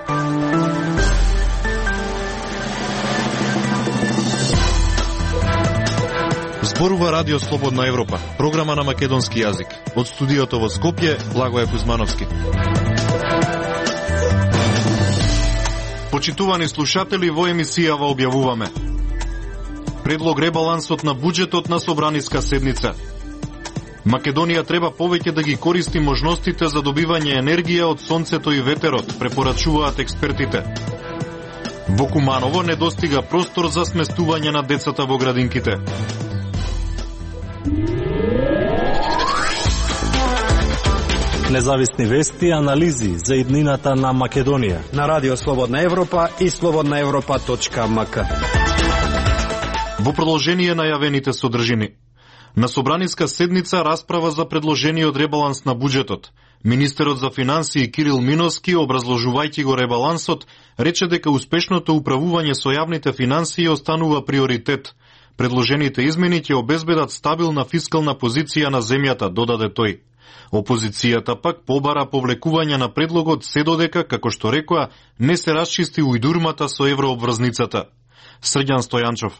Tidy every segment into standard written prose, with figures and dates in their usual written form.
Зборува Радио Слободна Европа, програма на македонски јазик. Од студиото во Скопје, Благоје Кузмановски. Почитувани слушатели, во емисијава објавуваме: предлог ребалансот на буџетот на собраниска седница. Македонија треба повеќе да ги користи можностите за добивање енергија од сонцето и ветерот, препорачуваат експертите. Во Куманово не достига простор за сместување на децата во градинките. Независни вести и анализи за иднината на Македонија на Радио Слободна Европа и slobodnaevropa.mk. Во продолжение на јавените содржини. На собраниска седница расправа за предложениот ребаланс на буџетот. Министерот за финансии Кирил Миноски, образложувајќи го ребалансот, рече дека успешното управување со јавните финансии останува приоритет. Предложените измени ќе обезбедат стабилна фискална позиција на земјата, додаде тој. Опозицијата пак побара повлекување на предлогот се додека, како што рекоа, не се расчисти ујдурмата со еврообврзницата. Срđan Стојанчов.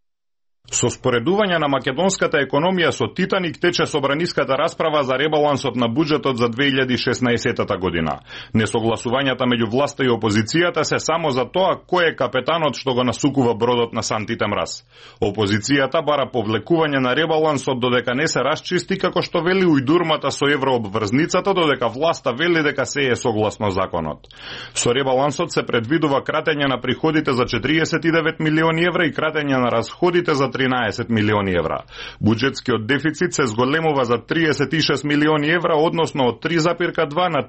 Со споредување на македонската економија со Титаник тече собраниската расправа за ребалансот на буџетот за 2016 година. Несогласувањата меѓу власта и опозицијата се само за тоа кој е капетанот што го насукува бродот на Сантите Мраз. Опозицијата бара повлекување на ребалансот додека не се расчисти, како што вели ујдурмата со еврообврзницата, додека власта вели дека се е согласно законот. Со ребалансот се предвидува кратење на приходите за 49 милиони евра и кратење на расходите за 13 милиони евра. Буџетскиот дефицит се зголемува за 36 милиони евра, односно од 3,2 на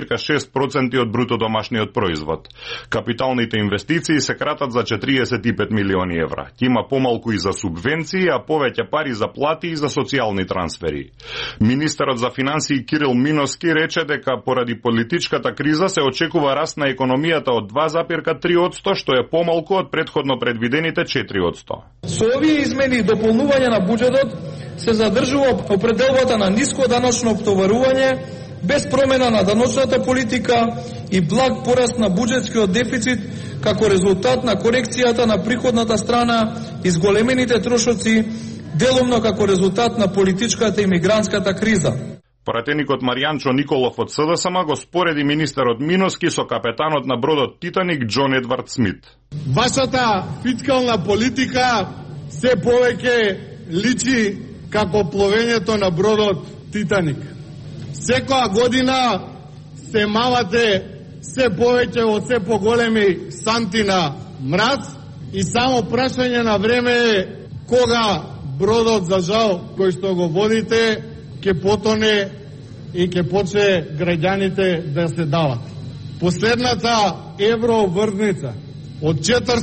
3,6% од бруто домашниот производ. Капиталните инвестиции се кратат за 45 милиони евра. Има помалку и за субвенции, а повеќе пари за плати и за социјални трансфери. Министерот за финансии Кирил Миноски рече дека поради политичката криза се очекува раст на економијата од 2,3%, што е помалку од претходно предвидените 4%. Со овие измени и дополнување на буџетот се задржува определбата на ниско даночно оптоварување, без промена на даночната политика и благ пораст на буџетскиот дефицит како резултат на корекцијата на приходната страна и зголемените трошоци, делумно како резултат на политичката и мигрантската криза. Пратеникот Маријанчо Николов од СДСМ го спореди министерот Миноски со капетанот на бродот Титаник Џон Едвард Смит. Вашата фискална политика се повеќе личи како пловењето на бродот Титаник. Секоја година се мавате се повеќе од се поголеми санти на мраз и само прашање на време е кога бродот, за жал, кој што го водите, ќе потоне и ќе почне граѓаните да се дават. Последната еврообврзница од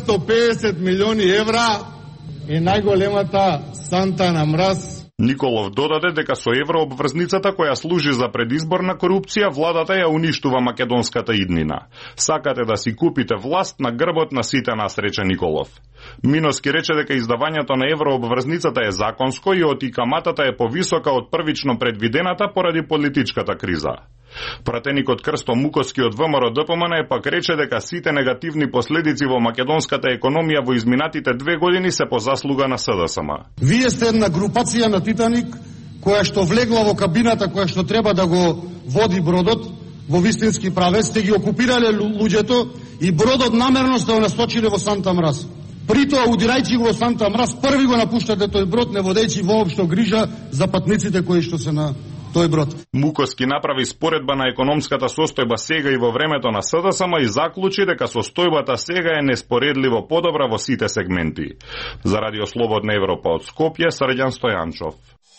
450 милиони евра е најголемата санта на мраз. Николов додаде дека со еврообврзницата која служи за предизборна корупција, владата ја уништува македонската иднина. Сакате да си купите власт на грбот на сите нас, рече Николов. Миноски рече дека издавањето на еврообврзницата е законско и од каматата е повисока од првично предвидената поради политичката криза. Пратеникот Крсто Мукоски од ВМРО ДПМН пак рече дека сите негативни последици во македонската економија во изминатите 2 години се по заслуга на СДСМ. Вие сте една групација на Титаник која што влегла во кабината која што треба да го води бродот во вистински правец, сте ги окупирале луѓето и бродот намерно сте го насочиле во Санта Мраз. При тоа, удирајќи го во Санта Мраз, први го напуштате тој брод, не водејќи воопшто грижа за патниците кои што се на тој брод. Мукоски направи споредба на економската состојба сега и во времето на СДСМ и заклучи дека состојбата сега е неспоредливо подобра во сите сегменти. За Радио Слободна Европа од Скопје, Срđan Стојанчов.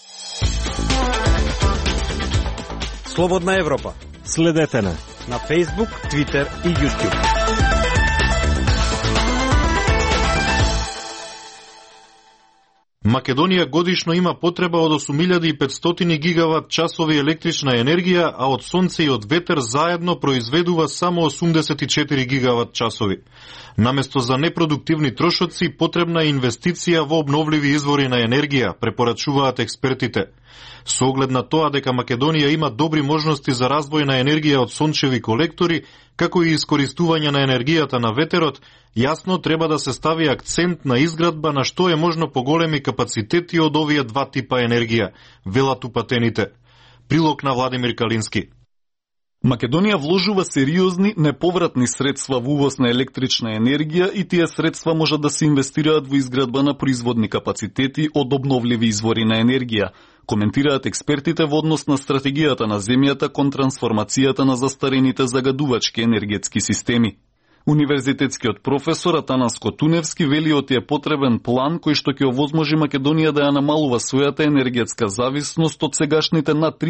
Слободна Европа. Следете на Facebook, Twitter и YouTube. Македонија годишно има потреба од 8500 гигават часови електрична енергија, а од сонце и од ветер заедно произведува само 84 гигават часови. Наместо за непродуктивни трошоци, потребна е инвестиција во обновливи извори на енергија, препорачуваат експертите. Со оглед на тоа дека Македонија има добри можности за развој на енергија од сончеви колектори, како и искористување на енергијата на ветерот, јасно треба да се стави акцент на изградба на што е можно поголеми капацитети од овие два типа енергија, велат упатените. Прилог на Владимир Калински. Македонија вложува сериозни неповратни средства во увоз на електрична енергија и тие средства можат да се инвестираат во изградба на производни капацитети од обновливи извори на енергија, коментираат експертите во однос на стратегијата на земјата кон трансформацијата на застарените загадувачки енергетски системи. Универзитетскиот професор Атанас Котуневски вели оти е потребен план кој што ќе овозможи Македонија да ја намалува својата енергетска зависност од сегашните над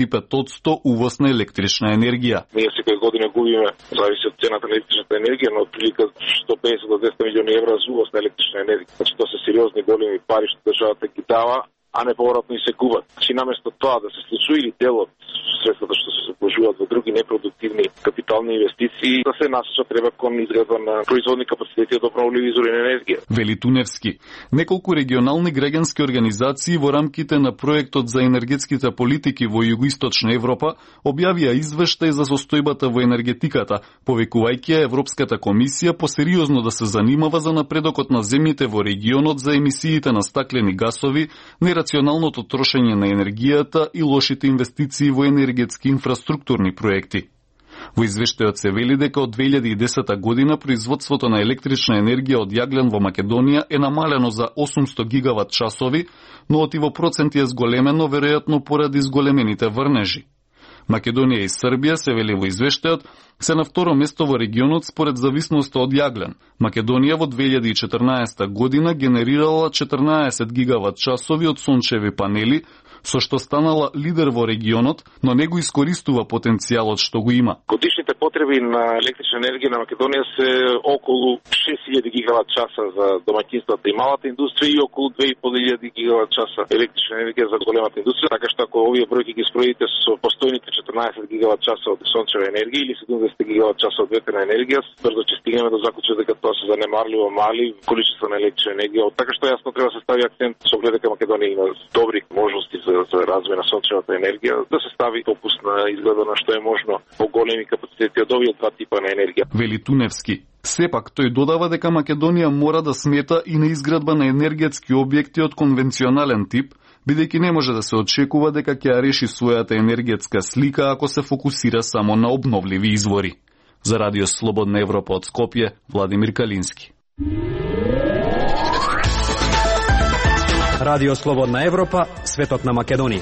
35% увоз на електрична енергија. Ние секоја година губиме, зависи од цената на електричната енергија, но отприлика 150 до 200 милиони евра за увоз на електрична енергија. Значи тоа се сериозни големи пари што државата ги дава, а неповратно и се губат. Значи наместо тоа да се случи или дел од средствата што се вложуваат во други непродуктивни капитални инвестиции, да се насоча треба кон изградба на производни капацитети од обновливи извори на енергија. Вели Туневски. Неколку регионални граѓански организации во рамките на проектот за енергетските политики во Југоисточна Европа објавија извештај за состојбата во енергетиката, повикувајќи Европската комисија посериозно да се занимава за напредокот на земјите во регионот за емисиите на стаклени гасови, нерационалното трошење на енергијата и лошите инвестиции во енергетски инфраструктурни проекти. Во извештајот се вели дека од 2010 година производството на електрична енергија од јаглен во Македонија е намалено за 800 гигават часови, но оти во проценти е зголемено веројатно поради зголемените врнежи. Македонија и Србија, се вели во извештајот, се на второ место во регионот според зависноста од јаглен. Македонија во 2014 година генерирала 14 гигават часови од сончеви панели, со што станала лидер во регионот, но не го искористува потенцијалот што го има. Годишните потреби на електрична енергија на Македонија се околу 6000 гигават часа за домаќинствата и малата индустрија и околу 2500 гигават часа електрична енергија за големата индустрија, така што ако овие бројки ги споредите со постојните 14 гигават часа од сончева енергија или 70 гигават часа од ветерна енергија, брзо ќе стигнеме до заклучок дека тоа се занемарливо мали количество на електрична енергија. Така што јасно треба да се стави акцент со оглед дека Македонија има добри можности за развој на сончевата енергија, да се стави фокус на изгледа на што е можно по големи капацитети од овие два типа на енергија. Вели Туневски. Сепак тој додава дека Македонија мора да смета и на изградба на енергетски објекти од конвенционален тип, бидејќи не може да се очекува дека ќе ја реши својата енергетска слика ако се фокусира само на обновливи извори. За Радио Слободна Европа од Скопје, Владимир Калински. Радио Слободна Европа, светот на Македонија.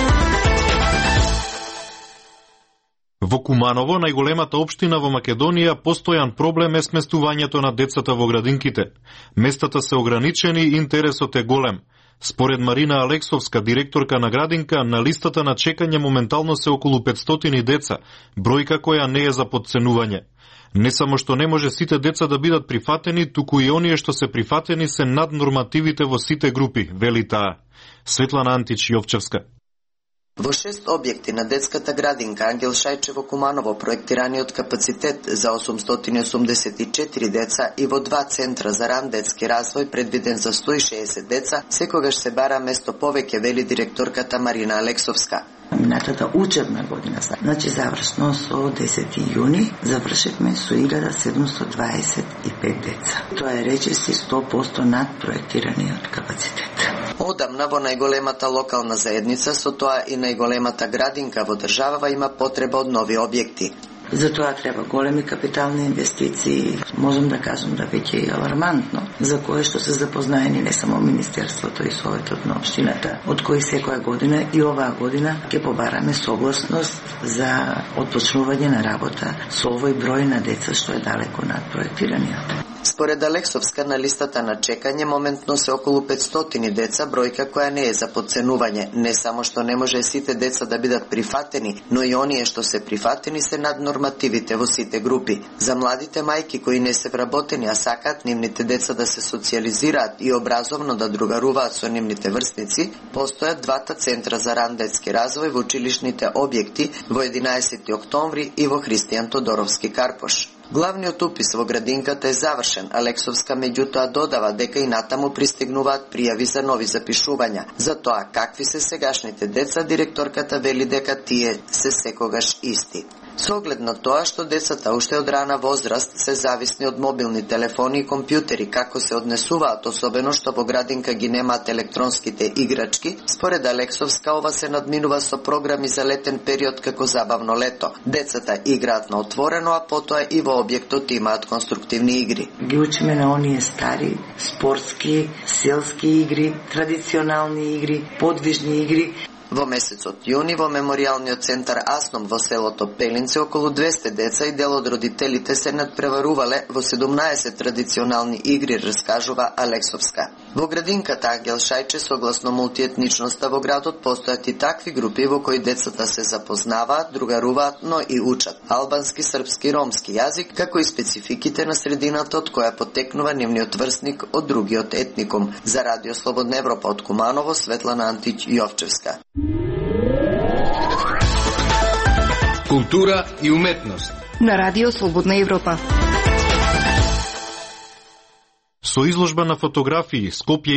Во Куманово, најголемата општина во Македонија, постојан проблем е сместувањето на децата во градинките. Местата се ограничени и интересот е голем. Според Марина Алексовска, директорка на градинка, на листата на чекање моментално се околу 500 деца, бројка која не е за подценување. Не само што не може сите деца да бидат прифатени, туку и оние што се прифатени се над нормативите во сите групи, вели таа. Светлана Антич Јовчевска. Во 6 објекти на детската градинка Ангел Шајче во Куманово проектираниот капацитет за 884 деца и во 2 центра за ран детски развој предвиден за 160 деца, секогаш се бара место повеќе, вели директорката Марина Алексовска. Минатата учебна година, значи завршно со 10. јуни, завршивме со 1725 деца. Тоа е речиси 100% над проектираниот капацитет. Одамна во најголемата локална заедница, со тоа и најголемата градинка во државава има потреба од нови објекти. За тоа треба големи капитални инвестиции. Можам да кажам да веќе е алармантно, за кое што се запознаени не само Министерството и Советот на општината, од кои секоја година и оваа година ќе побараме согласност за отпочнување на работа со овој број на деца што е далеко над проектираниот. Според Алексовска, на листата на чекање моментно се околу 500 деца, бројка која не е за подценување. Не само што не може сите деца да бидат прифатени, но и оние што се прифатени се над нормативите во сите групи. За младите мајки кои не се вработени, а сакаат нивните деца да се социјализираат и образовно да другаруваат со нивните врсници, постојат двата центра за ран детски развој во училишните објекти во 11. октомври и во Христијан Тодоровски Карпош. Главниот упис во градинката е завршен, а Лексовска меѓутоа додава дека и натаму пристигнуваат пријави за нови запишувања. За тоа какви се сегашните деца, директорката вели дека тие се секогаш исти. Со оглед на тоа што децата уште од рана возраст се зависни од мобилни телефони и компјутери, како се однесуваат, особено што во градинка ги немаат електронските играчки, според Алексовска ова се надминува со програми за летен период како забавно лето. Децата играат на отворено, а потоа и во објектот имаат конструктивни игри. Ги учиме на оние стари, спортски, селски игри, традиционални игри, подвижни игри. Во месецот јуни во меморијалниот центар Асном во селото Пелинце околу 200 деца и дел од родителите се надпреварувале во 17 традиционални игри, раскажува Алексовска. Во градинката Ангел Шајче, согласно мултиетничноста во градот, постојат и такви групи во кои децата се запознаваат, другаруваат, но и учат албански, српски, ромски јазик, како и спецификите на средината од која потекнува нивниот врсник од другиот етникум. За Радио Слободна Европа од Куманово, Светлана Антич Јовчевска. Култура и уметност на Радио Слободна Европа. Со изложба на фотографии Скопје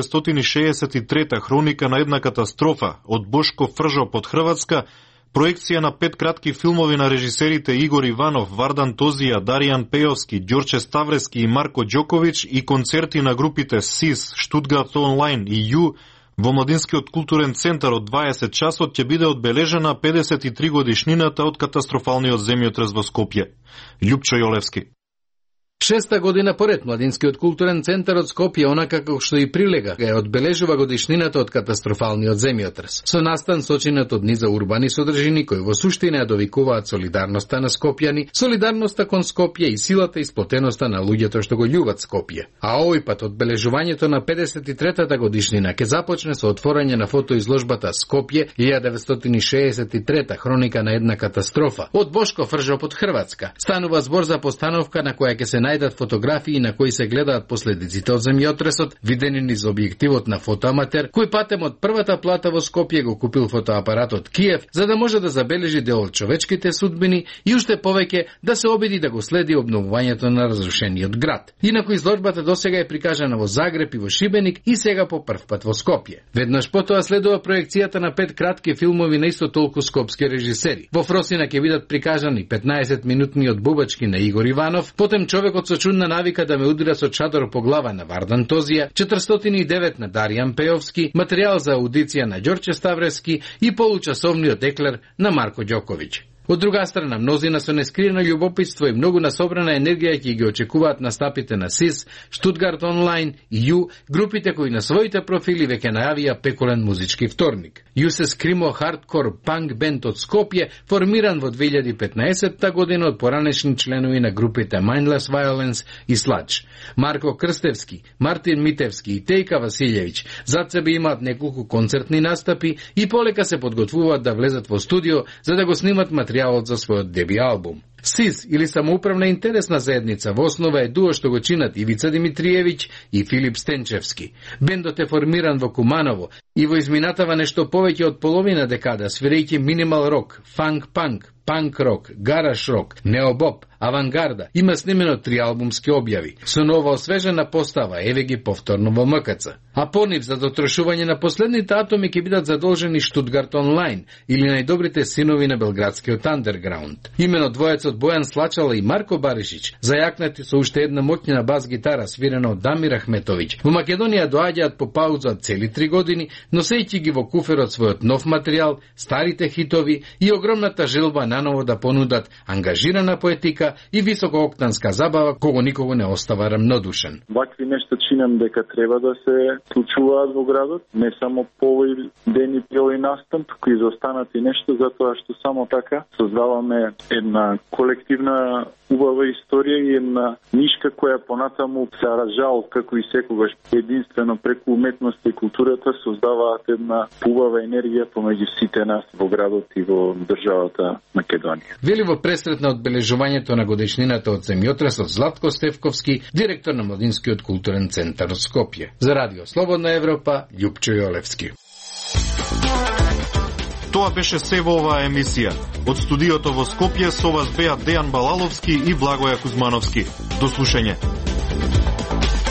1963 хроника на една катастрофа од Бошко Фржо под Хрватска, проекција на 5 кратки филмови на режисерите Игор Иванов, Вардан Тозија, Даријан Пејовски, Ѓорче Ставрески и Марко Ѓоковиќ и концерти на групите СИС, Штутгарт онлайн и Ю во Младинскиот културен центар од 20 часот ќе биде одбележена 53 годишнината од катастрофалниот земјотрес во Скопје. Љупчо Јолевски. Шеста година поред Младинскиот културен центар од Скопје, онака како што и прилега, ја одбележува годишнината од катастрофалниот земјотрес. Со настан сочинат од низа урбани содржини кои во суштина ја довикуваат солидарноста на скопјани, солидарноста кон Скопје и силата и сплотеноста на луѓето што го љубат Скопје. А овој пат одбележувањето на 53-та годишнина ќе започне со отворање на фотоизложбата Скопје 1963 хроника на една катастрофа од Бошко Фржо под Хрватска. Станува збор за постановка на која ќе се најдат фотографии на кои се гледаат последиците од земјотресот, видени низ објективот на фотоаматер, кој патем од првата плата во Скопје го купил фотоапаратот Киев, за да може да забележи дел од човечките судбини и уште повеќе да се обиди да го следи обновувањето на разрушениот град. Инаку изложбата досега е прикажана во Загреб и во Шибеник и сега по прв пат во Скопје. Веднаш потоа следува проекцијата на 5 кратки филмови на исто толку скопски режисери. Во Фросина ќе бидат прикажани 15-минутниот бубачки на Игор Иванов, потем Човекот со чудна навика да ме удира со чадор по глава на Вардан Тозија, 409 на Даријан Пејовски, материјал за аудиција на Ѓорче Ставрески и получасовниот еклер на Марко Ѓоковиќ. Од друга страна, мнозина со нескриено љубопитство и многу насобрана енергија ќе ги очекуваат настапите на СИС, Штутгарт онлайн и Ю, групите кои на своите профили веќе најавија пеколен музички вторник. Ю се скримо хардкор панк бенд од Скопје, формиран во 2015 година од поранешни членови на групите Mindless Violence и Sludge. Марко Крстевски, Мартин Митевски и Тејка Василјевиќ зад себе имаат неколку концертни настапи и полека се подготвуваат да влезат во студио за да го снимат материјалот за својот деби албум. СИС или самоуправна интересна заедница во основа е дуо што го чинат Ивица Димитриевиќ и Филип Стенчевски. Бендот е формиран во Куманово и во изминатава нешто повеќе од половина декада свирејќи минимал рок, фанк панк, панк рок, гараж рок, необоп, авангарда. Има снимено 3 албумски објави. Со нова освежена постава еве ги повторно во МКЦ. А по нив за дотрошување на последните атоми ќе бидат задолжени Штутгарт онлайн или најдобрите синови на белградскиот андерграунд. Имено двоецот Бојан Слачала и Марко Баришич, зајакнати со уште една моќна бас гитара свирена од Дамир Ахметовиќ, во Македонија доаѓаат по пауза цели 3 години, носејќи ги во куферот својот нов материјал, старите хитови и огромната желба наново да понудат ангажирана поетика и високооктанска забава кого никого не остава рамнодушен. Вакви нешта чинам дека треба да се случуваат во градот, не само по овој ден и при овој настан, туку и за останати нешто, затоа што само така создаваме една колективна убава историја и една нишка која понатаму се ражал како и секогаш единствено преку уметноста и културата создаваат една убава енергија помеѓу сите нас во градот и во државата Македонија. Вели во пресрет на одбележувањето на годишнината од земјотресот Златко Стевковски, директор на Младинскиот културен центар од Скопје. За Радио Слободна Европа, Љупчо Јолевски. Тоа беше се во оваа емисија. Од студиото во Скопје со вас беа Дејан Балаловски и Благоја Кузмановски. До слушање.